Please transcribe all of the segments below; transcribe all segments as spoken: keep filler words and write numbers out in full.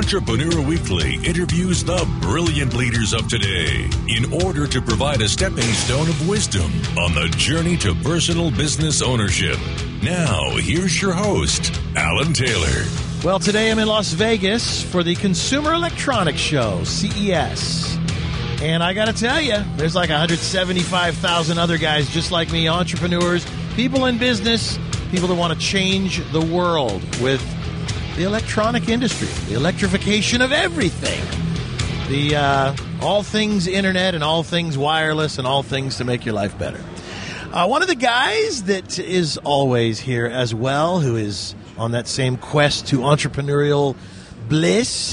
Entrepreneur Weekly interviews the brilliant leaders of today in order to provide a stepping stone of wisdom on the journey to personal business ownership. Now, here's your host, Alan Taylor. Well, today I'm in Las Vegas for the Consumer Electronics Show, C E S. And I got to tell you, there's like one hundred seventy-five thousand other guys just like me, entrepreneurs, people in business, people that want to change the world with the electronic industry, the electrification of everything, the uh, all things internet and all things wireless and all things to make your life better. Uh, one of the guys that is always here as well, who is on that same quest to entrepreneurial bliss,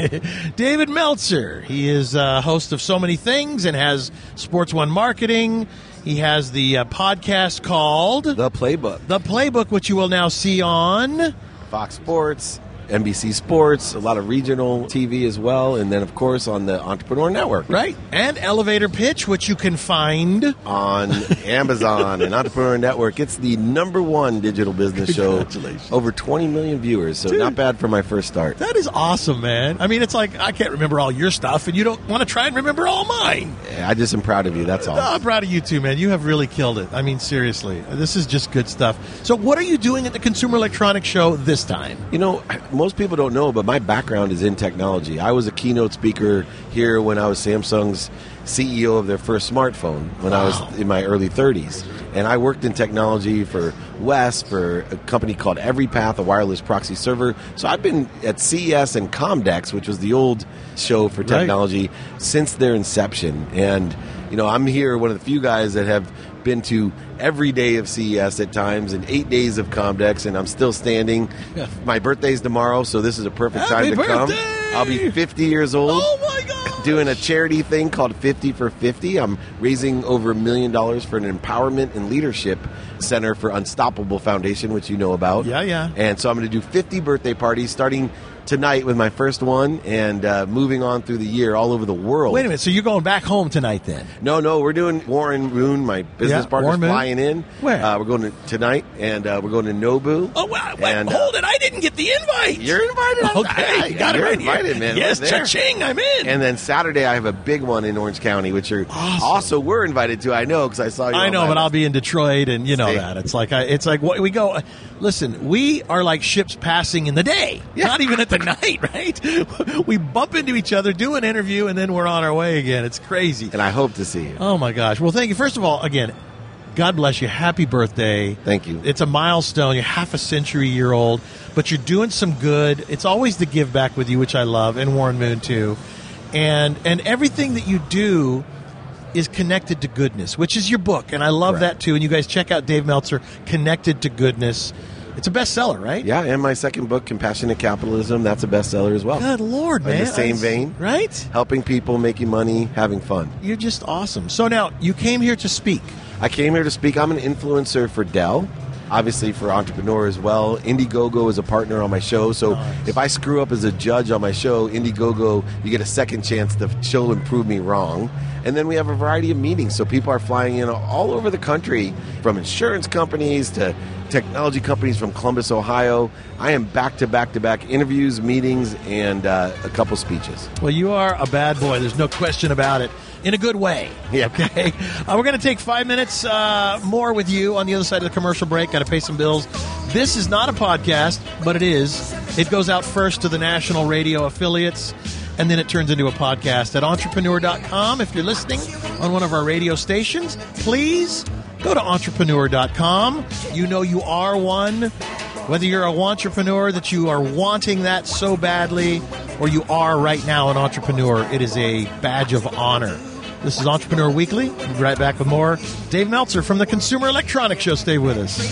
David Meltzer. He is a host of so many things and has Sports One Marketing. He has the uh, podcast called The Playbook. The Playbook, which you will now see on Fox Sports, N B C Sports, a lot of regional T V as well, and then, of course, on the Entrepreneur Network. Right. And Elevator Pitch, which you can find on Amazon and Entrepreneur Network. It's the number one digital business show. Congratulations. Over twenty million viewers, so Dude, not bad for my first start. That is awesome, man. I mean, it's like I can't remember all your stuff, and you don't want to try and remember all mine. I just am proud of you, that's all. No, I'm proud of you too, man. You have really killed it. I mean, seriously. This is just good stuff. So what are you doing at the Consumer Electronics Show this time? You know, most people don't know, but my background is in technology. I was a keynote speaker here when I was Samsung's C E O of their first smartphone when wow. I was in my early thirties. And I worked in technology for Wes, for a company called EveryPath, a wireless proxy server. So I've been at C E S and Comdex, which was the old show for technology, right. since their inception. And, you know, I'm here, one of the few guys that have been to every day of C E S at times and eight days of Comdex, and I'm still standing. Yeah. My birthday's tomorrow, so this is a perfect Happy time to birthday! come. I'll be fifty years old. Oh, my God! Doing a charity thing called fifty for fifty. I'm raising over a million dollars for an empowerment and leadership center for Unstoppable Foundation, which you know about. Yeah, yeah. And so I'm going to do fifty birthday parties starting tonight with my first one, and uh, moving on through the year all over the world. Wait a minute, so you're going back home tonight then? No, no, we're doing Warren Moon, my business yeah, partner's Warren Moon. flying in. Where? Uh, we're going to tonight, and uh, we're going to Nobu. Oh, wow, wait, and, hold uh, it, I didn't get the invite. You're invited. Okay, I, I, got you're it right invited, here. man. Yes, Right there. cha-ching, I'm in. And then Saturday, I have a big one in Orange County, which you're awesome. also we're invited to. I know because I saw you. I on know, my but list. I'll be in Detroit, and you know Stay. that. It's like I, it's like what we go. Listen, we are like ships passing in the day, yeah. not even at the night, right? We bump into each other, do an interview, and then we're on our way again. It's crazy. And I hope to see you. Oh my gosh! Well, thank you. First of all, again, God bless you. Happy birthday. Thank you. It's a milestone. You're half a century year old, but you're doing some good. It's always the give back with you, which I love, and Warren Moon too. And and everything that you do is connected to goodness, which is your book, and I love Correct. that too. And you guys check out Dave Meltzer, Connected to Goodness. It's a bestseller, right? Yeah, and my second book, Compassionate Capitalism, that's a bestseller as well. Good Lord, man. In the same That's- vein. Right? Helping people, making money, having fun. You're just awesome. So now, you came here to speak. I came here to speak. I'm an influencer for Dell, obviously for Entrepreneur as well. Indiegogo is a partner on my show, so nice. if I screw up as a judge on my show, Indiegogo, you get a second chance to show and prove me wrong. And then we have a variety of meetings, so people are flying in all over the country, from insurance companies to technology companies from Columbus, Ohio. I am back-to-back-to-back interviews, meetings, and uh, a couple speeches. Well, you are a bad boy. There's no question about it. In a good way. Yeah. Okay. Uh, we're going to take five minutes uh, more with you on the other side of the commercial break. Got to pay some bills. This is not a podcast, but it is. It goes out first to the national radio affiliates, and then it turns into a podcast at entrepreneur dot com. If you're listening on one of our radio stations, please go to entrepreneur dot com. You know you are one. Whether you're a entrepreneur that you are wanting that so badly, or you are right now an entrepreneur, it is a badge of honor. This is Entrepreneur Weekly. We'll be right back with more. Dave Meltzer from the Consumer Electronics Show. Stay with us.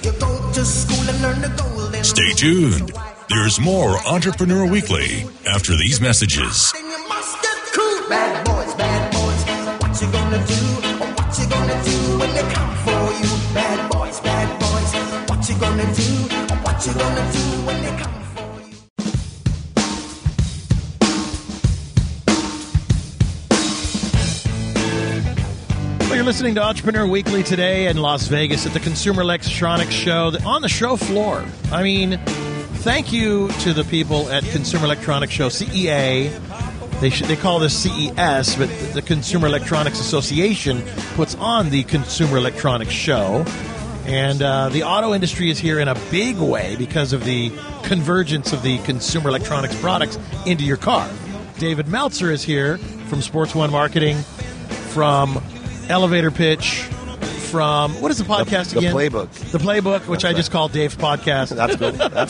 Stay tuned. There's more Entrepreneur Weekly after these messages. Bad boys, bad boys, what you gonna do? Or what you gonna do when they come for you? Bad boys, bad boys, what you gonna do? Or what you gonna do when they come for you? Well, you're listening to Entrepreneur Weekly today in Las Vegas at the Consumer Electronics Show, on the show floor. I mean, thank you to the people at Consumer Electronics Show, C E A. They should, they call this C E S, but the Consumer Electronics Association puts on the Consumer Electronics Show. And uh, the auto industry is here in a big way because of the convergence of the consumer electronics products into your car. David Meltzer is here from Sports One Marketing, from Elevator Pitch, from, what is the podcast the, the again? Playbook. The Playbook, which That's I right. just call Dave's podcast. That's cool. That's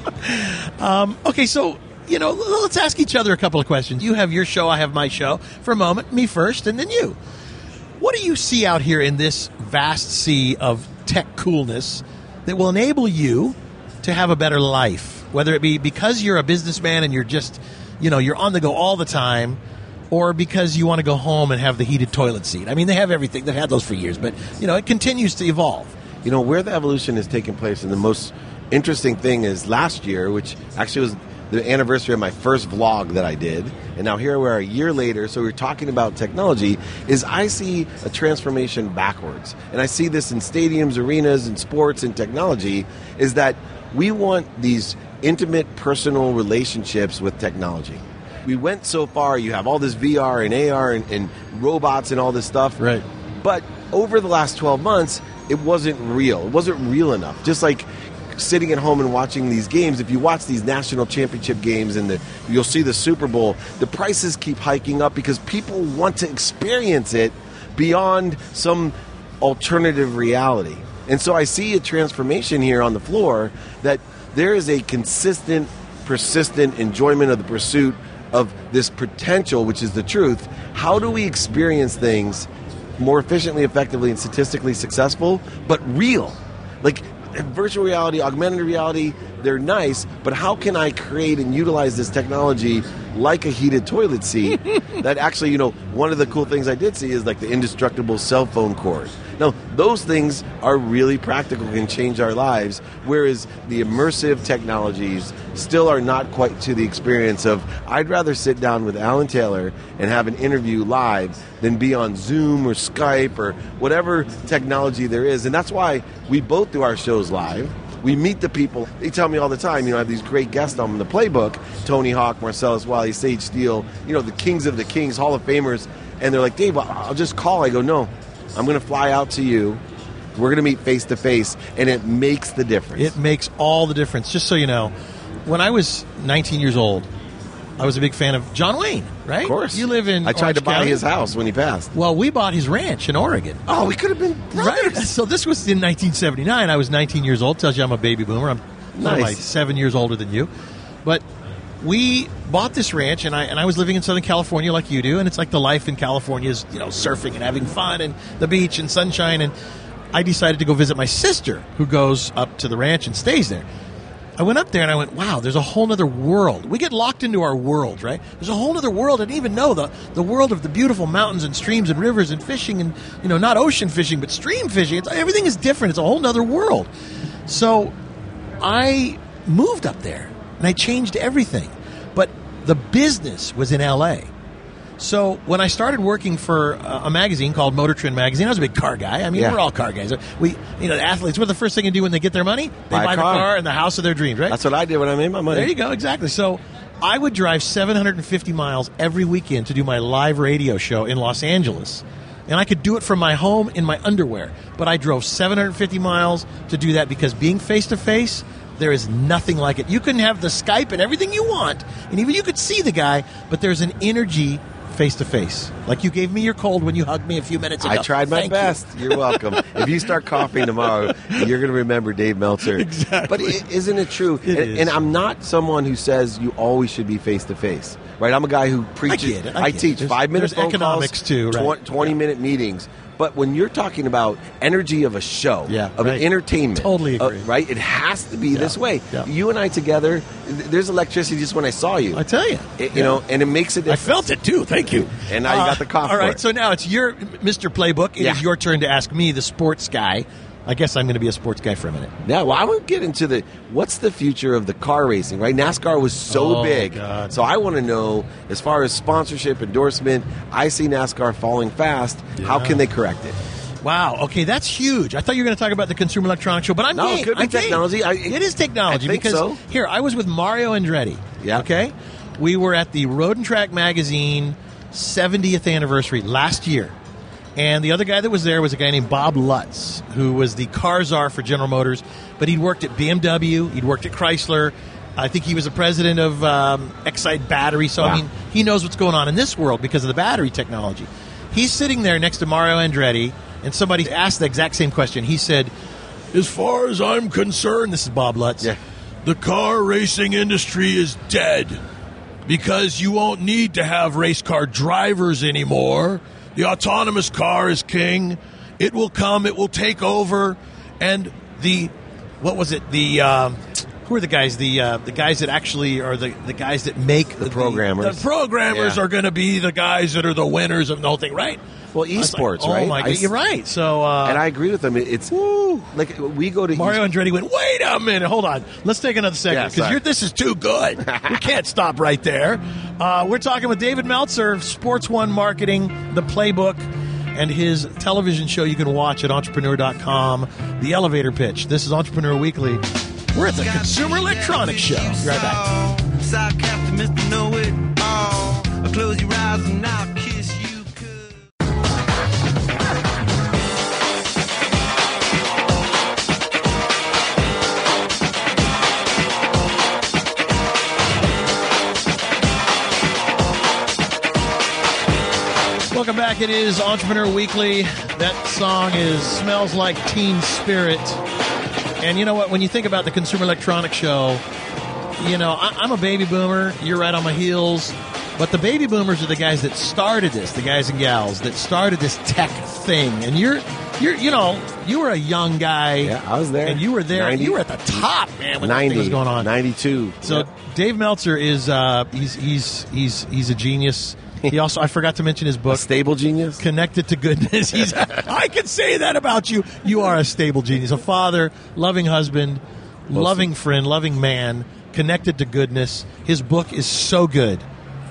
cool. Um, okay, so, you know, let's ask each other a couple of questions. You have your show, I have my show. For a moment, me first, and then you. What do you see out here in this vast sea of tech coolness that will enable you to have a better life? Whether it be because you're a businessman and you're just, you know, you're on the go all the time, or because you want to go home and have the heated toilet seat. I mean, they have everything. They've had those for years, but, you know, it continues to evolve. You know, where the evolution is taking place, and the most interesting thing is last year, which actually was the anniversary of my first vlog that I did, and now here we are a year later, so we're talking about technology, is I see a transformation backwards. And I see this in stadiums, arenas, and sports and technology, is that we want these intimate, personal relationships with technology. We went so far, you have all this V R and A R and, and robots and all this stuff. Right. But over the last twelve months, it wasn't real. It wasn't real enough. Just like sitting at home and watching these games, if you watch these national championship games and the, you'll see the Super Bowl, the prices keep hiking up because people want to experience it beyond some alternative reality. And so I see a transformation here on the floor that there is a consistent, persistent enjoyment of the pursuit of this potential, which is the truth. How do we experience things more efficiently, effectively, and statistically successful, but real? Like, virtual reality, augmented reality, they're nice, but how can I create and utilize this technology like a heated toilet seat that actually, you know, one of the cool things I did see is like the indestructible cell phone cord. Now, those things are really practical and can change our lives, whereas the immersive technologies still are not quite to the experience of, I'd rather sit down with Alan Taylor and have an interview live than be on Zoom or Skype or whatever technology there is. And that's why we both do our shows live. We meet the people. They tell me all the time, you know, I have these great guests on the Playbook, Tony Hawk, Marcellus Wiley, Sage Steele, you know, the kings of the kings, Hall of Famers. And they're like, Dave, I'll just call. I go, no, I'm going to fly out to you. We're going to meet face to face, and it makes the difference. It makes all the difference. Just so you know, when I was nineteen years old, I was a big fan of John Wayne, right? Of course. You live in I tried Orange to buy County. his house when he passed. Well, we bought his ranch in Oregon. Oh, we could have been Right. brothers. So this was in nineteen seventy-nine. I was nineteen years old. Tells you I'm a baby boomer. I'm what am I, Nice. seven years older than you. But we bought this ranch, and I and I was living in Southern California like you do, and it's like the life in California is, you know, surfing and having fun and the beach and sunshine. And I decided to go visit my sister, who goes up to the ranch and stays there. I went up there and I went, wow, there's a whole other world. We get locked into our world, right? There's a whole other world. I didn't even know the, the world of the beautiful mountains and streams and rivers and fishing and, you know, not ocean fishing, but stream fishing. It's, everything is different. It's a whole other world. So I moved up there and I changed everything. But the business was in L A. So when I started working for a magazine called Motor Trend Magazine, I was a big car guy. I mean, Yeah. we're all car guys. We, you know, the athletes, what the first thing they do when they get their money? They Buy a buy the car. car and the house of their dreams, right? That's what I did when I made my money. There you go, exactly. So I would drive seven hundred fifty miles every weekend to do my live radio show in Los Angeles. And I could do it from my home in my underwear. But I drove seven hundred fifty miles to do that because being face-to-face, there is nothing like it. You can have the Skype and everything you want, and even you could see the guy, but there's an energy face-to-face. Like you gave me your cold when you hugged me a few minutes ago. I tried my Thank best. you. You're welcome. If you start coughing tomorrow, you're going to remember Dave Meltzer. Exactly. But i- isn't it true? It and, is. and I'm not someone who says you always should be face to face. Right? I'm a guy who preaches. get it. I get it. teach There's- five minute there's phone economics calls, too, right. twenty minute meetings. But when you're talking about energy of a show, Yeah, of right. entertainment, Totally uh, agree. right? It has to be this way. yeah. You and I together, th- there's electricity just when I saw you. I tell you. It- you know, and it makes a I difference. felt it too. Thank you. And now you got the cough All for right, it. so now it's your Mister Playbook. It Yeah. is your turn to ask me, the sports guy. I guess I'm going to be a sports guy for a minute. Yeah, well, I would get into the what's the future of the car racing, right? NASCAR was so Oh, big. God. So I want to know, as far as sponsorship, endorsement, I see NASCAR falling fast. How Yeah. can they correct it? Wow. Okay, that's huge. I thought you were going to talk about the Consumer Electronics Show, but I'm No, it game. could be I'm game. technology. I- it is technology I think because so. here I was with Mario Andretti. Yeah. Okay. We were at the Road and Track Magazine seventieth anniversary last year. And the other guy that was there was a guy named Bob Lutz, who was the car czar for General Motors, but he'd worked at B M W, he'd worked at Chrysler. I think he was the president of um, Excite Battery, so Wow. I mean, he knows what's going on in this world because of the battery technology. He's sitting there next to Mario Andretti, and somebody asked the exact same question. He said, as far as I'm concerned, this is Bob Lutz, Yeah. the car racing industry is dead because you won't need to have race car drivers anymore. The autonomous car is king. It will come. It will take over. And the, what was it? The, um, who are the guys? The uh, the guys that actually are the, the guys that make the programmers. The, programmers Yeah. are going to be the guys that are the winners of the whole thing, right? Well, I was esports, like, oh right? my I God, s- you're right. So, uh, And I agree with them. It- It's Woo. like we go to Mario e- Andretti went, wait a minute, hold on. Let's take another second Yeah, because sorry. you're this is too good. We can't stop right there. Uh, we're talking with David Meltzer, Sports One Marketing, The Playbook, and his television show you can watch at entrepreneur dot com, The Elevator Pitch. This is Entrepreneur Weekly. We're at the Consumer Electronics Show. Be right back. Side captain, Mister Know It All. Close your eyes and I'll kiss you. Welcome back. It is Entrepreneur Weekly. That song is Smells Like Teen Spirit. And you know what? When you think about the Consumer Electronics Show, you know, I, I'm a baby boomer. You're right on my heels. But the baby boomers are the guys that started this, the guys and gals that started this tech thing. And you're, you're, you know, you were a young guy. Yeah, I was there. And you were there. ninety You were at the top, man, when ninety everything was going on. ninety-two. So Yep. Dave Meltzer is uh, he's he's he's he's a genius. He also I forgot to mention his a book. stable genius. Connected to Goodness. He's, I can say that about you. You are a stable genius, a father, loving husband, loving friend, loving man, connected to goodness. His book is so good.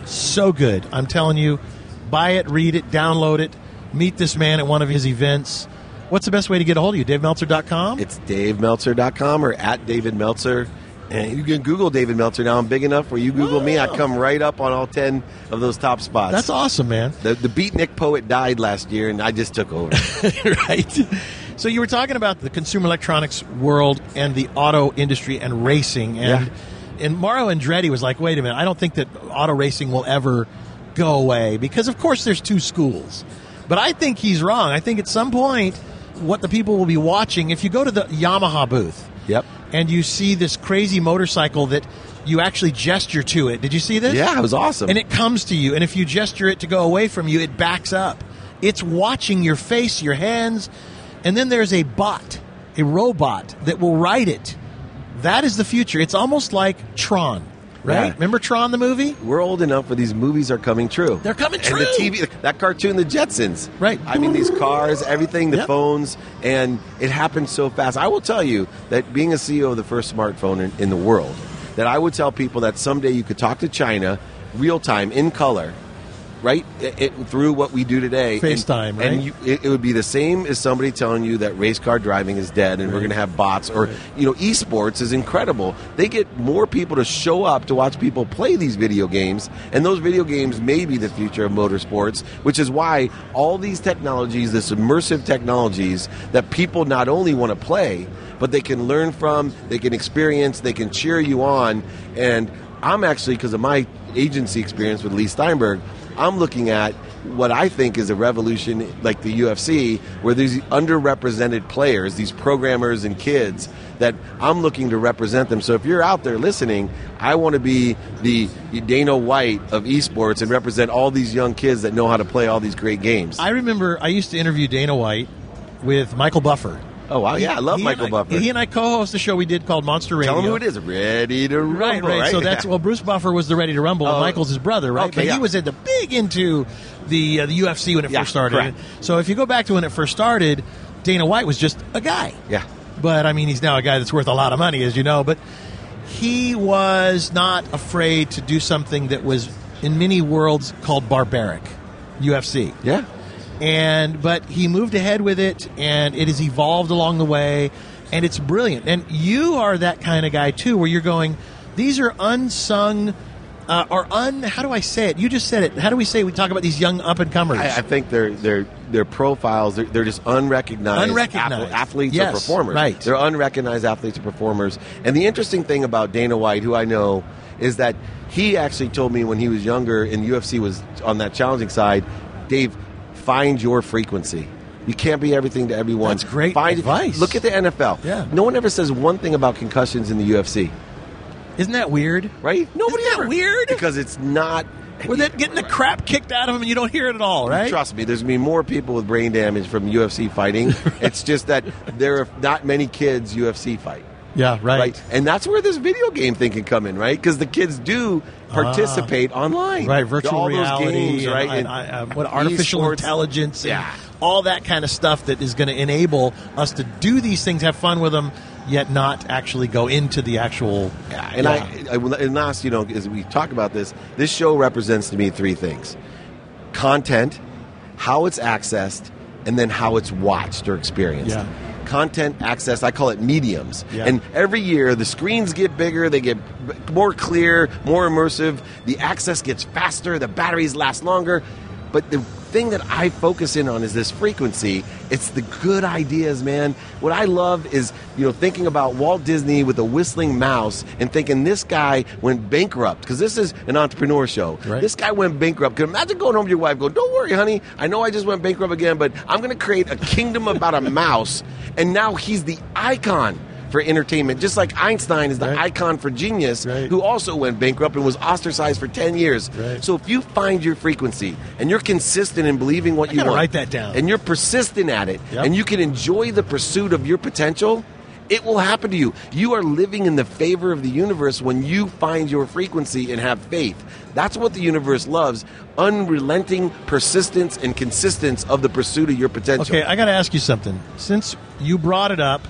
So good. I'm telling you, buy it, read it, download it, meet this man at one of his events. What's the best way to get a hold of you? Dave Meltzer dot com? It's Dave Meltzer dot com or at David Meltzer. And you can Google David Meltzer now. I'm big enough where you Google me, I come right up on all ten of those top spots. That's awesome, man. The, the Beatnik poet died last year, and I just took over. Right. So you were talking about the consumer electronics world and the auto industry and racing, and Yeah. and Mario Andretti was like, "Wait a minute, I don't think that auto racing will ever go away because, of course, there's two schools." But I think he's wrong. I think at some point, what the people will be watching, if you go to the Yamaha booth, Yep. and you see this crazy motorcycle that you actually gesture to it. Did you see this? Yeah, it was awesome. And it comes to you, and if you gesture it to go away from you, it backs up. It's watching your face, your hands, and then there's a bot, a robot that will ride it. That is the future. It's almost like Tron, right? Yeah. Remember Tron, the movie? We're old enough where these movies are coming true. They're coming And true. the T V, that cartoon, The Jetsons. Right. I mean, these cars, everything, the Yep. phones, and it happened so fast. I will tell you that being a C E O of the first smartphone in, in the world, that I would tell people that someday you could talk to China real time, in color, right? It, it- through what we do today. FaceTime, and, right? And you, it, it would be the same as somebody telling you that race car driving is dead and we're going to have bots. Or, you know, esports is incredible. They get more people to show up to watch people play these video games, and those video games may be the future of motorsports, which is why all these technologies, this immersive technologies that people not only want to play, but they can learn from, they can experience, they can cheer you on. And I'm actually, because of my agency experience with Lee Steinberg, I'm looking at what I think is a revolution like the U F C, where there's underrepresented players, these programmers and kids, that I'm looking to represent them. So if you're out there listening, I want to be the Dana White of esports and represent all these young kids that know how to play all these great games. I remember I used to interview Dana White with Michael Buffer. Oh, wow. Yeah, I love He Michael and I- Buffer. He and I co-host a show we did called Monster Radio. Tell them who it is. Ready to rumble. Right, right. So that's well, Bruce Buffer was the Ready to Rumble, and Oh, Michael's his brother, right? okay, but he yeah. was into big into the uh, the U F C when it Yeah, first started. correct. So if you go back to when it first started, Dana White was just a guy. Yeah. But I mean, he's now a guy that's worth a lot of money, as you know. But he was not afraid to do something that was in many worlds called barbaric, U F C. Yeah. And but he moved ahead with it, and it has evolved along the way, and it's brilliant. And you are that kind of guy too, where you're going, these are unsung. Uh, or un, how do I say it? You just said it. How do we say it? We talk about these young up-and-comers. I, I think their their their profiles, they're, they're just unrecognized, unrecognized. Ath- athletes yes, or performers. Right. They're unrecognized athletes or performers. And the interesting thing about Dana White, who I know, is that he actually told me when he was younger and U F C was on that challenging side, Dave, find your frequency. You can't be everything to everyone. That's great find, advice. Look at the N F L. Yeah. No one ever says one thing about concussions in the U F C. Isn't that weird? Right? Nobody Isn't that ever. weird? Because it's not... We're that getting the crap kicked out of them and you don't hear it at all, right? Trust me, there's going to be more people with brain damage from U F C fighting. It's just that there are not many kids U F C fight. Yeah, right. right. And that's where this video game thing can come in, right? Because the kids do participate ah, online. Right, virtual all reality. those games, and, right? and, and, uh, what artificial esports. intelligence. And Yeah. all that kind of stuff that is going to enable us to do these things, have fun with them, yet not actually go into the actual... Yeah, and yeah. I, I, and last, you know, as we talk about this, this show represents to me three things. Content, how it's accessed, and then how it's watched or experienced. Yeah. Content access, I call it mediums. Yeah. And every year, the screens get bigger, they get more clear, more immersive, the access gets faster, the batteries last longer. But the thing that I focus in on is this frequency. It's the good ideas, man. What I love is, you know, thinking about Walt Disney with a whistling mouse and thinking this guy went bankrupt, because this is an entrepreneur show. Right. This guy went bankrupt. Can imagine going home to your wife, go, don't worry, honey. I know I just went bankrupt again, but I'm going to create a kingdom about a mouse. And now he's the icon for entertainment, just like Einstein is the right. icon for genius, right. who also went bankrupt and was ostracized for ten years. Right. So if you find your frequency and you're consistent in believing what I you gotta want, write that down. and you're persistent at it, Yep. and you can enjoy the pursuit of your potential, it will happen to you. You are living in the favor of the universe when you find your frequency and have faith. That's what the universe loves, unrelenting persistence and consistence of the pursuit of your potential. Okay, I got to ask you something. Since you brought it up,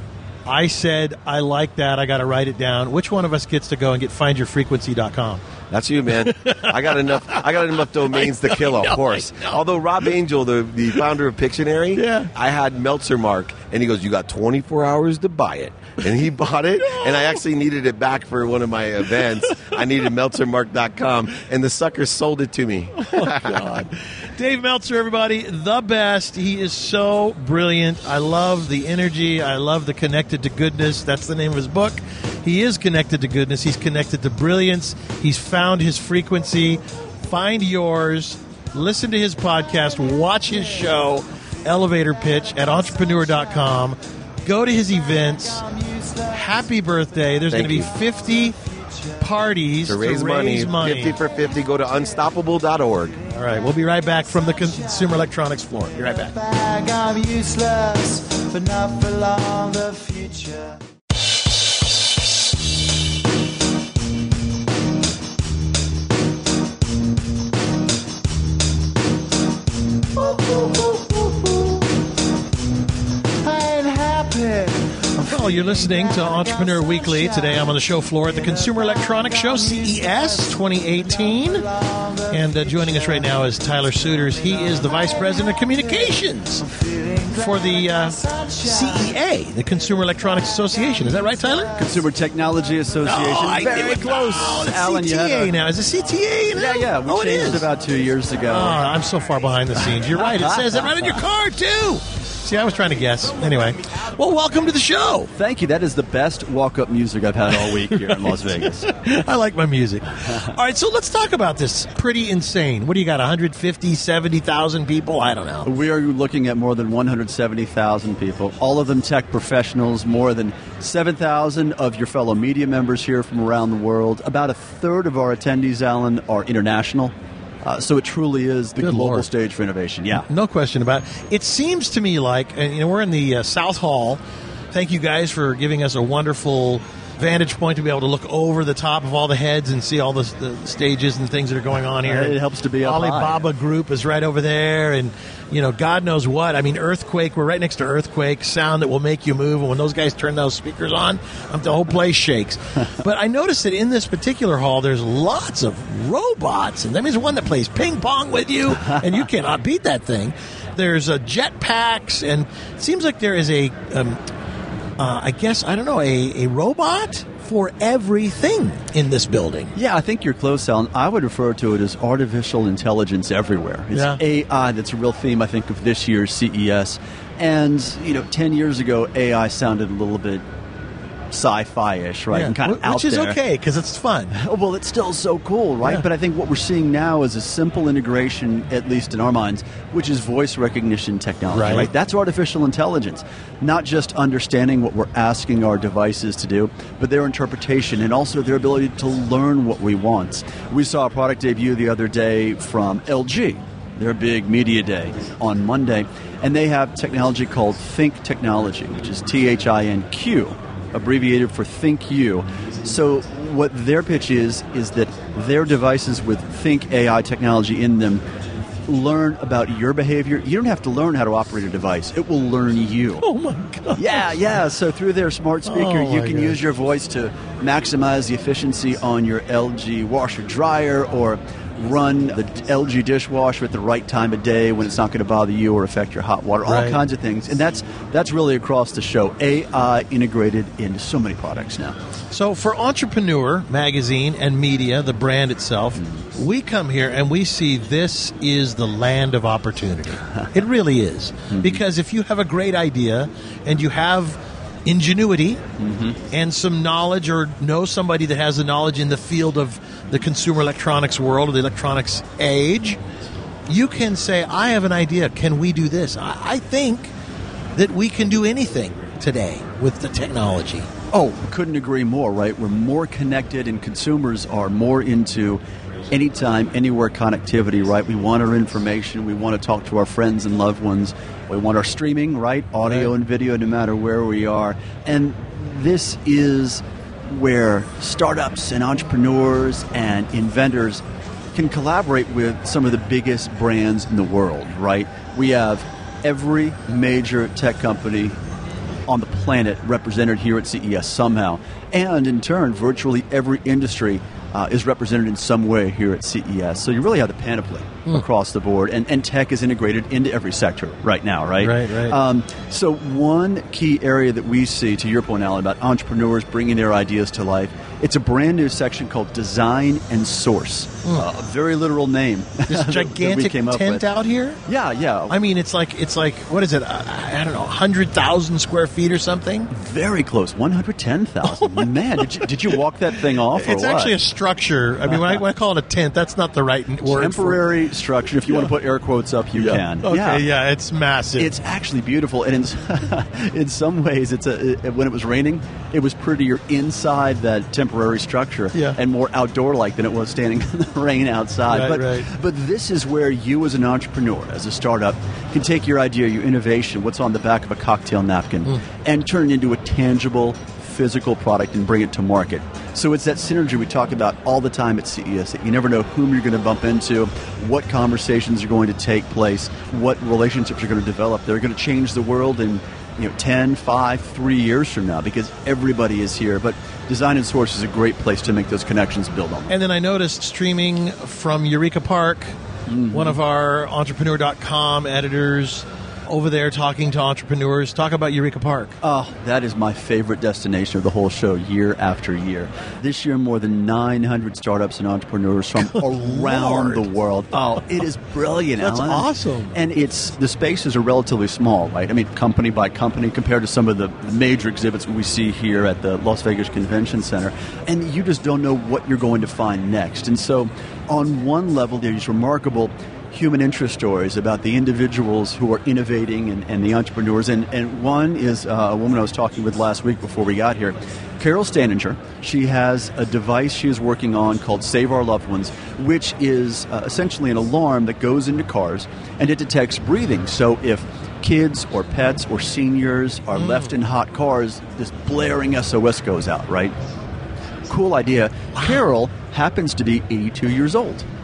I said, I like that. I got to write it down. Which one of us gets to go and get find your frequency dot com? That's you, man. I got enough. I got enough domains to kill a know, horse. I know. Although Rob Angel, the, the founder of Pictionary, Yeah. I had Meltzer Mark, and he goes, "You got twenty-four hours to buy it," and he bought it. And I actually needed it back for one of my events. I needed Meltzer Mark dot com, and the sucker sold it to me. God. Dave Meltzer, everybody, the best. He is so brilliant. I love the energy. I love the Connected to Goodness. That's the name of his book. He is connected to goodness. He's connected to brilliance. He's found his frequency. Find yours. Listen to his podcast. Watch his show, Elevator Pitch, at entrepreneur dot com. Go to his events. Happy birthday. There's going Thank to be you. fifty parties To raise, money, money. fifty for fifty, go to unstoppable dot org. All right, we'll be right back from the consumer electronics floor. Be right back. Bag, I'm useless, but not for long, the future. I ain't happy. Well, you're listening to Entrepreneur Weekly. Today I'm on the show floor at the Consumer Electronics Show, C E S twenty eighteen. And uh, joining us right now is Tyler Suiters. He is the Vice President of Communications for the uh, C E A, the Consumer Electronics Association. Is that right, Tyler? Consumer Technology Association. Oh, I Very knew it. close. Oh, the Alan, C you T A had a- now. Is it C T A now? Yeah, yeah. We oh, it changed is. it about two years ago. Oh, I'm so far behind the scenes. You're right. It says it right on your card, too. See, I was trying to guess. Anyway, well, welcome to the show. Thank you. That is the best walk-up music I've had all week here in Las Vegas. I like my music. All right, so let's talk about this. Pretty insane. What do you got, one hundred fifty, seventy thousand people? I don't know. We are looking at more than one hundred seventy thousand people, all of them tech professionals, more than seven thousand of your fellow media members here from around the world. About a third of our attendees, Alan, are international. Uh, so it truly is the Good global Lord. stage for innovation. Yeah. No question about it. It seems to me like, and you know, we're in the uh, South Hall. Thank you guys for giving us a wonderful vantage point to be able to look over the top of all the heads and see all the, the stages and things that are going on here. It helps to be up Alibaba high. Group is right over there, and you know, God knows what. I mean, Earthquake, we're right next to Earthquake, sound that will make you move. And when those guys turn those speakers on, the whole place shakes. But I noticed that in this particular hall, there's lots of robots. And that means one that plays ping pong with you, and you cannot beat that thing. There's uh, jetpacks, and it seems like there is a, um, uh, I guess, I don't know, a, a robot for everything in this building. Yeah, I think you're close, Alan. I would refer to it as artificial intelligence everywhere. It's Yeah. A I that's a real theme, I think, of this year's C E S. And, you know, ten years ago, A I sounded a little bit sci-fi-ish, right? Yeah. And kind of Wh- out Which is there. okay, because it's fun. Well, it's still so cool, right? Yeah. But I think what we're seeing now is a simple integration, at least in our minds, which is voice recognition technology, Right. right? That's artificial intelligence. Not just understanding what we're asking our devices to do, but their interpretation and also their ability to learn what we want. We saw a product debut the other day from L G, their big media day on Monday, and they have technology called Think Technology, which is T H I N Q, abbreviated for Think You. So what their pitch is, is that their devices with Think A I technology in them learn about your behavior. You don't have to learn how to operate a device. It will learn you. Oh, my God. Yeah, yeah. So through their smart speaker, Oh, you my can God. use your voice to maximize the efficiency on your L G washer dryer, or run the L G dishwasher at the right time of day when it's not going to bother you or affect your hot water. All Right. kinds of things. And that's that's really across the show. A I integrated into so many products now. So for Entrepreneur Magazine and Media, the brand itself, we come here and we see this is the land of opportunity. It really is. Because if you have a great idea and you have ingenuity and some knowledge, or know somebody that has the knowledge in the field of the consumer electronics world or the electronics age, you can say, I have an idea. Can we do this? I, I think that we can do anything today with the technology. Oh, couldn't agree more, right? We're more connected, and consumers are more into anytime, anywhere connectivity, right? We want our information. We want to talk to our friends and loved ones. We want our streaming, right? Audio Right. and video, no matter where we are. And this is where startups and entrepreneurs and inventors can collaborate with some of the biggest brands in the world, right? We have every major tech company on the planet represented here at C E S somehow. And in turn, virtually every industry uh, is represented in some way here at C E S. So you really have the panoply across the board. And, and tech is integrated into every sector right now, right? Right, right. Um, so one key area that we see, to your point, Alan, about entrepreneurs bringing their ideas to life, it's a brand new section called Design and Source. Uh, a very literal name. This that we gigantic came up tent with. out here? Yeah, yeah. I mean, it's like it's like what is it? I, I don't know, one hundred thousand square feet or something. Very close, one hundred ten thousand. Man, did you, did you walk that thing off? Or It's what? actually a structure. I mean, when I, when I call it a tent, that's not the right word. temporary structure. If you want to put air quotes up, you Yeah. can. For, okay, yeah. it's massive. It's actually beautiful, and in, in some ways, it's a it, when it was raining, it was prettier inside that temporary structure, Yeah. and more outdoor-like than it was standing in the rain outside. Right, but right. but this is where you, as an entrepreneur, as a startup, can take your idea, your innovation, what's on the back of a cocktail napkin, Mm. and turn it into a tangible, physical product and bring it to market. So it's that synergy we talk about all the time at C E S, that you never know whom you're going to bump into, what conversations are going to take place, what relationships are going to develop. They're going to change the world in you know, ten, five, three years from now, because everybody is here. But Design and Source is a great place to make those connections and build on them. and then I noticed streaming from Eureka Park, Mm-hmm. one of our entrepreneur dot com editors over there talking to entrepreneurs. Talk about Eureka Park. Oh, that is my favorite destination of the whole show, year after year. This year, more than nine hundred startups and entrepreneurs from around Lord. the world. Oh, it is brilliant, That's Alan. awesome. And it's the spaces are relatively small, right? I mean, company by company, compared to some of the major exhibits we see here at the Las Vegas Convention Center. And you just don't know what you're going to find next. And so, on one level, there's these remarkable human interest stories about the individuals who are innovating and, and the entrepreneurs. And, and one is uh, a woman I was talking with last week before we got here, Carol Staninger. She has a device she is working on called Save Our Loved Ones, which is uh, essentially an alarm that goes into cars, and it detects breathing. So if kids or pets or seniors are left in hot cars, this blaring S O S goes out, right? Cool idea. Carol happens to be eighty-two years old.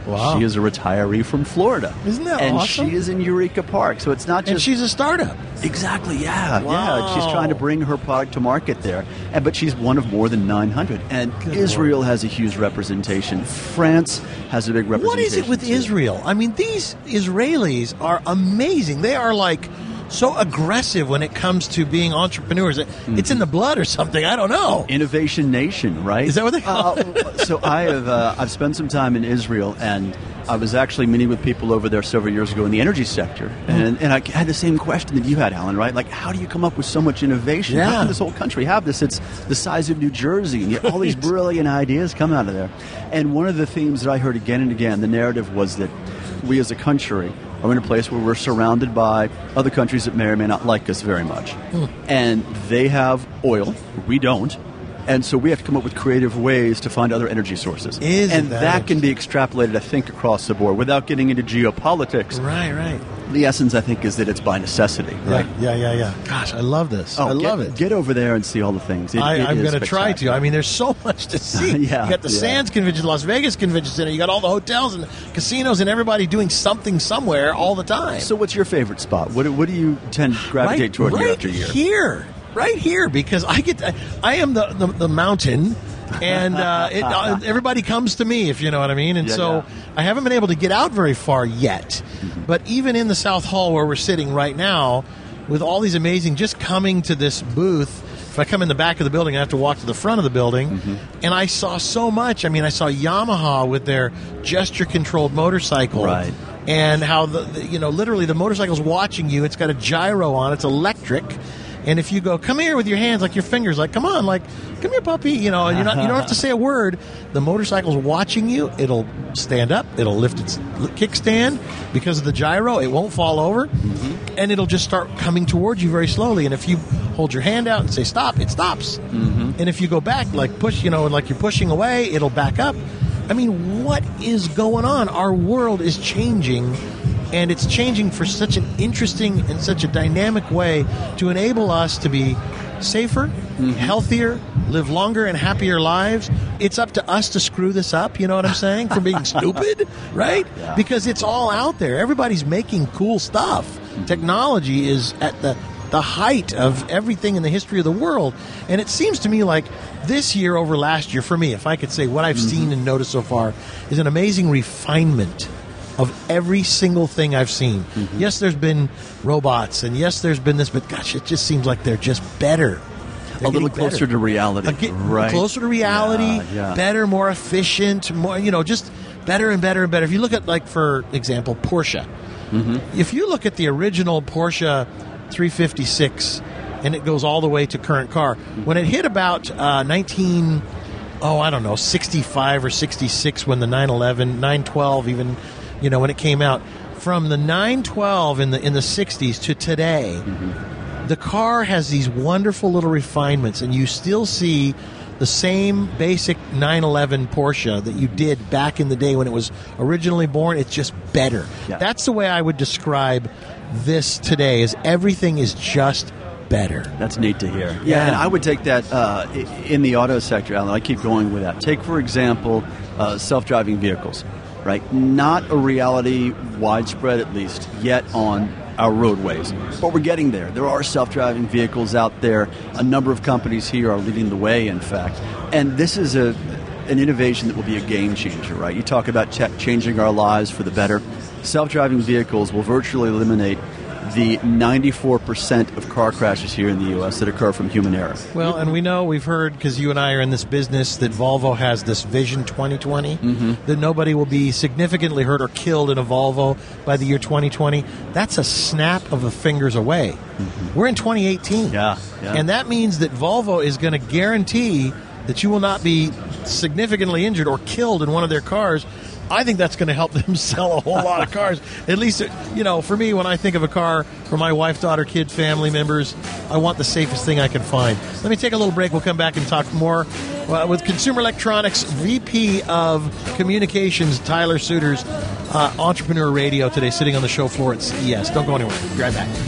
Wow. She is a retiree from Florida. Isn't that and awesome? she is in Eureka Park. So it's not just... And she's a startup. Exactly, yeah. Wow. Yeah, she's trying to bring her product to market there. And, but she's one of more than nine hundred. And Good Israel Lord. has a huge representation. France has a big representation. What is it with too. Israel? I mean, these Israelis are amazing. They are like so aggressive when it comes to being entrepreneurs. Mm-hmm. It's in the blood or something. I don't know. Innovation Nation, right? Is that what they call it? Uh, so I have uh, I've spent some time in Israel, and I was actually meeting with people over there several years ago in the energy sector, and and I had the same question that you had, Alan, right? Like, how do you come up with so much innovation? Yeah. How can this whole country have this? It's the size of New Jersey, and yet all these brilliant ideas come out of there. And one of the themes that I heard again and again, the narrative was that we as a country are in a place where we're surrounded by other countries that may or may not like us very much. Mm. And they have oil, we don't. And so we have to come up with creative ways to find other energy sources. Isn't and that that can be extrapolated, I think, across the board without getting into geopolitics. Right, right. The essence, I think, is that it's by necessity. Yeah, Right? yeah, yeah, yeah. Gosh, I love this. Oh, I love get, it. Get over there and see all the things. It, I, it I'm is going to try to. spectacular. I mean, there's so much to see. Yeah, you got the yeah. Sands Convention, Las Vegas Convention Center. You got all the hotels and the casinos and everybody doing something somewhere all the time. So what's your favorite spot? What, do- what do you tend to gravitate right, toward right year after year? Here, right here, because I get, to, I am the the, the mountain. And uh, it, uh, everybody comes to me, if you know what I mean. And Yeah, so yeah. I haven't been able to get out very far yet. Mm-hmm. But even in the South Hall where we're sitting right now, with all these amazing, just coming to this booth, if I come in the back of the building, I have to walk to the front of the building. Mm-hmm. And I saw so much. I mean, I saw Yamaha with their gesture-controlled motorcycle. Right. And how, the, the you know, literally the motorcycle's watching you. It's got a gyro on. It's electric. And if you go, come here with your hands, like your fingers, like, come on, like, come here, puppy, you know, and you're not, you don't have to say a word. The motorcycle's watching you. It'll stand up. It'll lift its kickstand because of the gyro. It won't fall over. Mm-hmm. And it'll just start coming towards you very slowly. And if you hold your hand out and say stop, it stops. Mm-hmm. And if you go back, like push, you know, like you're pushing away, it'll back up. I mean, what is going on? Our world is changing. And it's changing for such an interesting and such a dynamic way to enable us to be safer, mm-hmm. healthier, live longer and happier lives. It's up to us to screw this up, you know what I'm saying, for being stupid, right? Yeah. Because it's all out there. Everybody's making cool stuff. Mm-hmm. Technology is at the, the height of everything in the history of the world. And it seems to me like this year over last year, for me, if I could say what I've mm-hmm. seen and noticed so far, is an amazing refinement of every single thing I've seen. Mm-hmm. Yes, there's been robots, and yes, there's been this, but gosh, it just seems like they're just better. They're a little getting closer better. to reality. Uh, get right. Closer to reality, Yeah, yeah. better, more efficient, more, you know, just better and better and better. If you look at, like, for example, Porsche. Mm-hmm. If you look at the original Porsche three fifty-six, and it goes all the way to current car, when it hit about uh, nineteen, oh, I don't know, sixty-five or sixty-six, when the nine eleven, nine twelve even, you know, when it came out, from the nine twelve in the in the sixties to today, mm-hmm. the car has these wonderful little refinements, and you still see the same basic nine eleven Porsche that you did back in the day when it was originally born. It's just better. Yeah. That's the way I would describe this today, is everything is just better. That's neat to hear. Yeah, Yeah. and I would take that uh, i- in the auto sector, Alan. I keep going with that. Take, for example, uh, self-driving vehicles, right? Not a reality, widespread at least, yet on our roadways. But we're getting there. There are self-driving vehicles out there. A number of companies here are leading the way, in fact. And this is a an innovation that will be a game changer, right? You talk about ch- changing our lives for the better. Self-driving vehicles will virtually eliminate the ninety-four percent of car crashes here in the U S that occur from human error. Well, and we know, we've heard, because you and I are in this business, that Volvo has this Vision twenty twenty, mm-hmm. that nobody will be significantly hurt or killed in a Volvo by the year twenty twenty. That's a snap of the fingers away. Mm-hmm. We're in twenty eighteen. Yeah, yeah. And that means that Volvo is going to guarantee that you will not be significantly injured or killed in one of their cars. I think that's going to help them sell a whole lot of cars. At least, you know, for me, when I think of a car for my wife, daughter, kid, family members, I want the safest thing I can find. Let me take a little break. We'll come back and talk more uh, with Consumer Electronics V P of Communications, Tyler Suiters, uh, Entrepreneur Radio today, sitting on the show floor at C E S. Don't go anywhere. Be right back.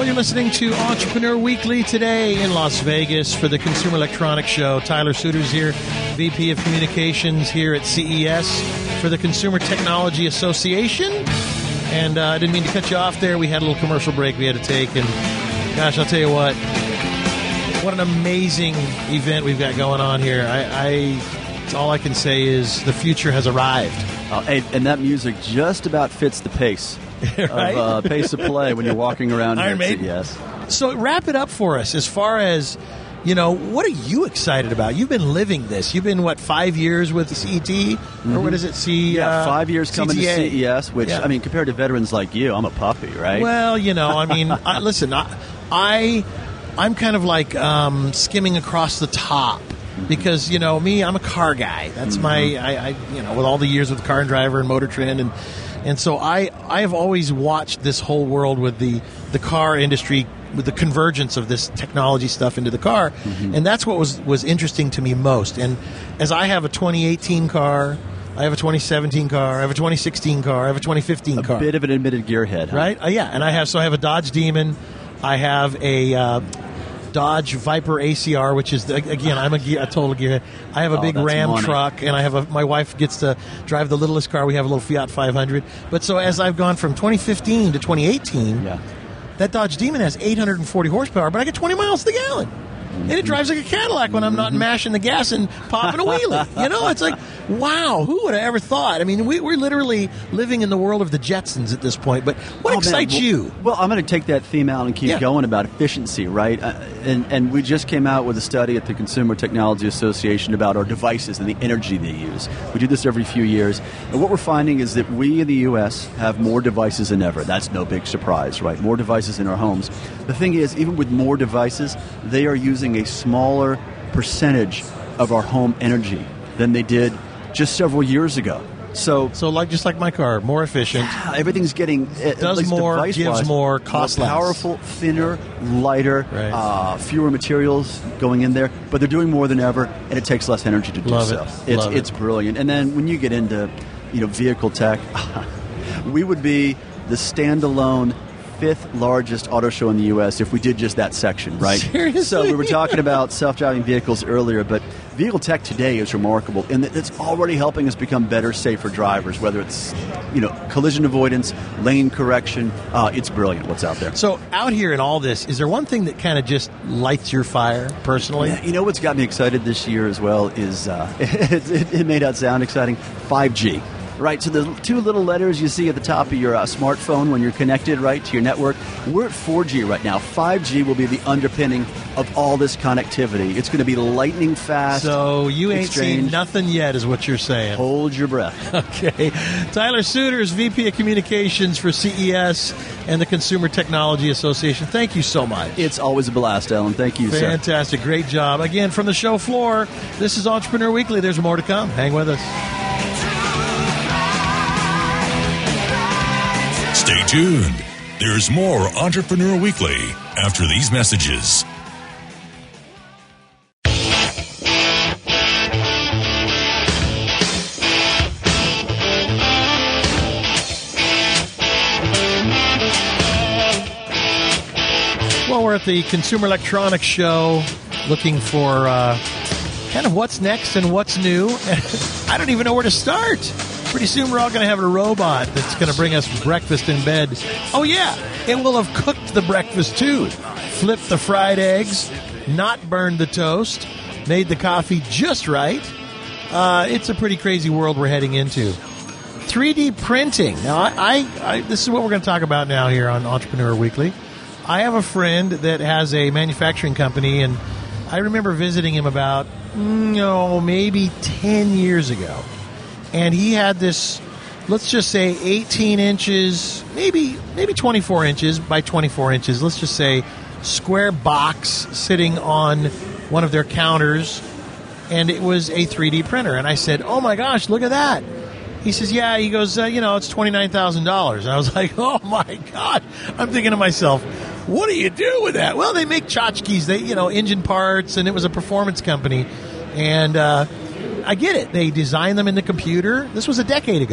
You're listening to Entrepreneur Weekly today in Las Vegas for the Consumer Electronics Show. Tyler Suiters here, V P of Communications here at C E S for the Consumer Technology Association. And uh, I didn't mean to cut you off there. We had a little commercial break we had to take. And gosh, I'll tell you what, what an amazing event we've got going on here. I, I all I can say is the future has arrived. Uh, and, and that music just about fits the pace. Right? Of, uh, pace of play when you're walking around Iron here at Maiden. C E S. So wrap it up for us as far as, you know, what are you excited about? You've been living this. You've been, what, five years with C E T? Mm-hmm. Or what is it, C? Yeah, uh, five years coming C T A. to C E S, which, Yeah. I mean, compared to veterans like you, I'm a puppy, right? Well, you know, I mean, I, listen, I, I, I'm kind of like um, skimming across the top. Because, you know, me, I'm a car guy. That's Mm-hmm. my, I, I, you know, with all the years with Car and Driver and Motor Trend. And, and so I, I have always watched this whole world with the, the car industry, with the convergence of this technology stuff into the car. Mm-hmm. And that's what was, was interesting to me most. And as I have a twenty eighteen car, I have a twenty seventeen car, I have a twenty sixteen car, I have a twenty fifteen a car. bit of an admitted gearhead, huh? Right? Uh, yeah. And I have, so I have a Dodge Demon. I have a, uh, Dodge Viper A C R, which is, again, I'm a, gear, a total gearhead. I have a Oh, big that's Ram money. truck, and I have a, my wife gets to drive the littlest car. We have a little Fiat five hundred. But so as I've gone from twenty fifteen to twenty eighteen, Yeah. that Dodge Demon has eight hundred forty horsepower, but I get twenty miles to the gallon. And it drives like a Cadillac when I'm not mashing the gas and popping a wheelie. You know, it's like, wow, who would have ever thought? I mean, we, we're literally living in the world of the Jetsons at this point. But what Oh, man. excites Well- you? Well, I'm going to take that theme out and keep Yeah. going about efficiency, right? Uh, and, and we just came out with a study at the Consumer Technology Association about our devices and the energy they use. We do this every few years. And what we're finding is that we in the U S have more devices than ever. That's no big surprise, right? More devices in our homes. The thing is, even with more devices, they are using a smaller percentage of our home energy than they did just several years ago. So So, like just like my car, more efficient. everything's getting at Does least more, device-wise, gives more, costs more less. powerful, thinner, lighter, Right. uh, fewer materials going in there, but they're doing more than ever, and it takes less energy to do Love so. it. It's Love it. it's brilliant. And then when you get into, you know, vehicle tech, we would be the standalone fifth largest auto show in the U S if we did just that section, right? Seriously? So we were talking about self-driving vehicles earlier, but vehicle tech today is remarkable in that it's already helping us become better, safer drivers, whether it's, you know, collision avoidance, lane correction. Uh, it's brilliant what's out there. So out here in all this, is there one thing that kind of just lights your fire personally? Yeah, you know what's got me excited this year as well is, uh, it, it, it may not sound exciting, five G. Right, so the two little letters you see at the top of your uh, smartphone when you're connected, right, to your network. We're at four G right now. five G will be the underpinning of all this connectivity. It's going to be lightning fast. So you ain't exchange. seen nothing yet, is what you're saying. Hold your breath. Okay. Tyler Suiters, V P of Communications for C E S and the Consumer Technology Association. Thank you so much. It's always a blast, Ellen. Thank you, sir. Fantastic. Great job. Again, from the show floor, this is Entrepreneur Weekly. There's more to come. Hang with us. Stay tuned. There's more Entrepreneur Weekly after these messages. Well, we're at the Consumer Electronics Show looking for uh, kind of what's next and what's new. I don't even know where to start. Pretty soon we're all going to have a robot that's going to bring us breakfast in bed. Oh, yeah, it will have cooked the breakfast, too. Flipped the fried eggs, not burned the toast, made the coffee just right. Uh, it's a pretty crazy world we're heading into. three D printing. Now, I, I, I this is what we're going to talk about now here on Entrepreneur Weekly. I have a friend that has a manufacturing company, and I remember visiting him about, you know, maybe ten years ago. And he had this, let's just say eighteen inches, maybe maybe twenty-four inches by twenty-four inches, let's just say square box sitting on one of their counters, and it was a three D printer. And I said, oh my gosh, look at that. He says, yeah, he goes, uh, you know, it's twenty-nine thousand dollars. And I was like, oh my God. I'm thinking to myself, what do you do with that? Well, they make tchotchkes, they, you know, engine parts, and it was a performance company. And uh, I get it. They design them in the computer. This was a decade ago.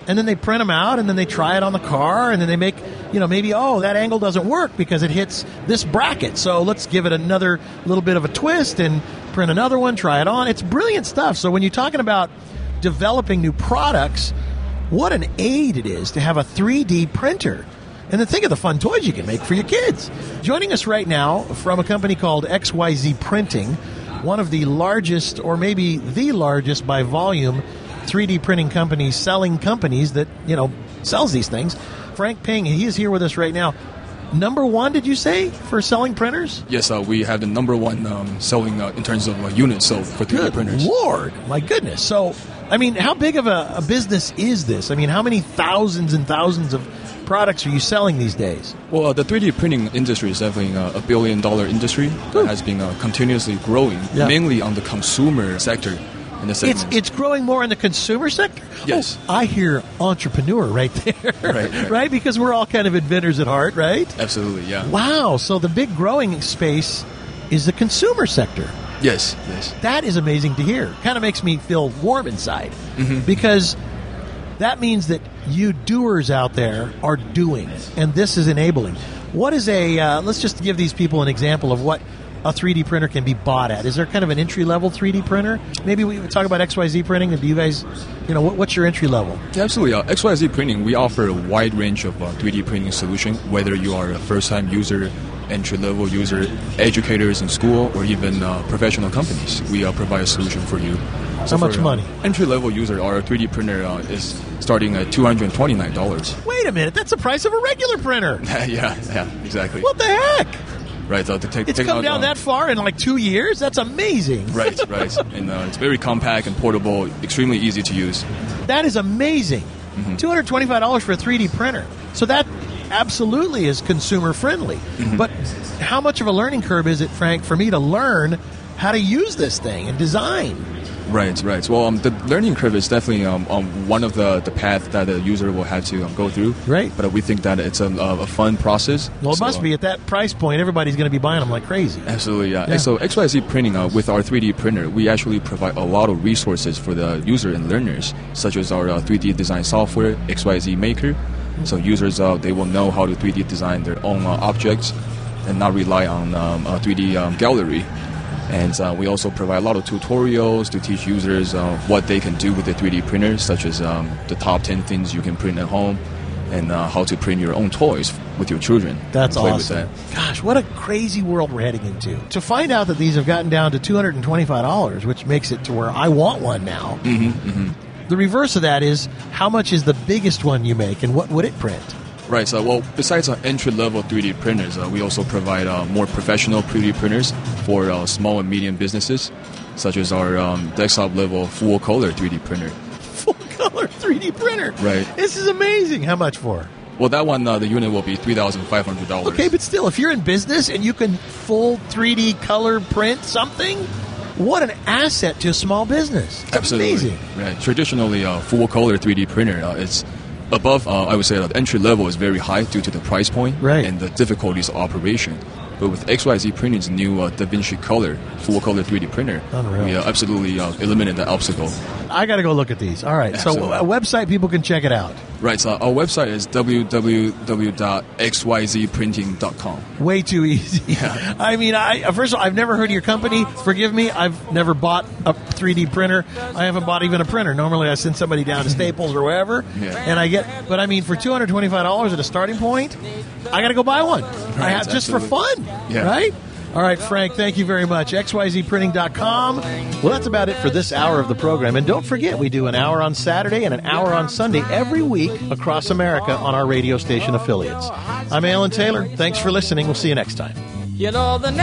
and then they print them out, and then they try it on the car, and then they make, you know, maybe, oh, that angle doesn't work because it hits this bracket, so let's give it another little bit of a twist and print another one, try it on. It's brilliant stuff. So when you're talking about developing new products, what an aid it is to have a three D printer. And then think of the fun toys you can make for your kids. Joining us right now from a company called X Y Z Printing, one of the largest, or maybe the largest by volume, three D printing companies, selling companies that, you know, sells these things. Frank Ping, he is here with us right now. Number one, did you say, for selling printers? Yes, uh, we have the number one um, selling uh, in terms of uh, units sold for three D Good printers. Lord, my goodness. So, I mean, how big of a, a business is this? I mean, how many thousands and thousands of products are you selling these days? Well, uh, the three D printing industry is definitely uh, a billion dollar industry that has been uh, continuously growing, Yeah. mainly on the consumer sector. In the It's segments. it's growing more in the consumer sector? Yes. Oh, I hear entrepreneur right there. Right, right. Right? Because we're all kind of inventors at heart, right? Absolutely, yeah. Wow. So the big growing space is the consumer sector. Yes, yes. That is amazing to hear. Kind of makes me feel warm inside. Because that means that you doers out there are doing, and this is enabling. What is a, uh, let's just give these people an example of what a three D printer can be bought at. Is there kind of an entry-level three D printer? Maybe we would talk about X Y Z printing, and do you guys, you know, what, what's your entry level? Yeah, absolutely. Uh, X Y Z Printing, we offer a wide range of uh, three D printing solution, whether you are a first-time user, entry-level user, educators in school, or even uh, professional companies. We uh, provide a solution for you. How much for, uh, money? Entry-level user, our three D printer uh, is starting at two hundred twenty-nine dollars. Wait a minute, that's the price of a regular printer. yeah, yeah, exactly. What the heck? Right, so to take, It's take come out, down um, that far in like two years? That's amazing. Right, right. And uh, it's very compact and portable, extremely easy to use. That is amazing. Mm-hmm. two hundred twenty-five dollars for a three D printer. So that absolutely is consumer friendly. Mm-hmm. But how much of a learning curve is it, Frank, for me to learn how to use this thing and design? Right, right. Well, um, the learning curve is definitely um, um, one of the, the paths that the user will have to um, go through. Right. But uh, we think that it's a, a fun process. Well, it So, must uh, be at that price point. Everybody's going to be buying them like crazy. Absolutely, yeah. Yeah. So X Y Z Printing, uh, with our three D printer, we actually provide a lot of resources for the user and learners, such as our uh, three D design software, X Y Z Maker. So users, uh, they will know how to three D design their own uh, objects and not rely on um, a three D um, gallery. And uh, we also provide a lot of tutorials to teach users uh, what they can do with the three D printer, such as um, the top ten things you can print at home and uh, how to print your own toys with your children. That's and play awesome. With that. Gosh, what a crazy world we're heading into. To find out that these have gotten down to two hundred twenty-five dollars, which makes it to where I want one now. Mm-hmm, mm-hmm. The reverse of that is, how much is the biggest one you make, and what would it print? Right, so well, besides uh, entry-level three D printers, uh, we also provide uh, more professional three D printers for uh, small and medium businesses, such as our um, desktop-level full-color three D printer. Full-color three D printer. Right. This is amazing. How much for? Well, that one, uh, the unit will be three thousand five hundred dollars. Okay, but still, if you're in business and you can full three D color print something, what an asset to a small business. It's Absolutely. amazing. Right. Traditionally, uh, full-color three D printer, uh, it's above, uh, I would say, uh, the entry level is very high due to the price point Right. and the difficulties of operation. But with X Y Z Printing's new uh, DaVinci Color, full-color three D printer, Unreal. we uh, absolutely uh, eliminate that obstacle. I got to go look at these. All right, Absolutely. so a website people can check it out. Right, so our website is w w w dot x y z printing dot com. Way too easy. Yeah. I mean, I first of all, I've never heard of your company. Forgive me. I've never bought a three D printer. I haven't bought even a printer. Normally, I send somebody down to Staples or wherever, Yeah. and I get. But I mean, for two hundred twenty-five dollars at a starting point, I got to go buy one. I have just for absolutely. fun, Yeah. right? All right, Frank, thank you very much. x y z printing dot com. Well, that's about it for this hour of the program. And don't forget, we do an hour on Saturday and an hour on Sunday every week across America on our radio station affiliates. I'm Alan Taylor. Thanks for listening. We'll see you next time. You know the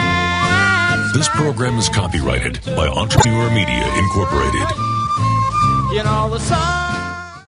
night. This program is copyrighted by Entrepreneur Media Incorporated. You know the sun.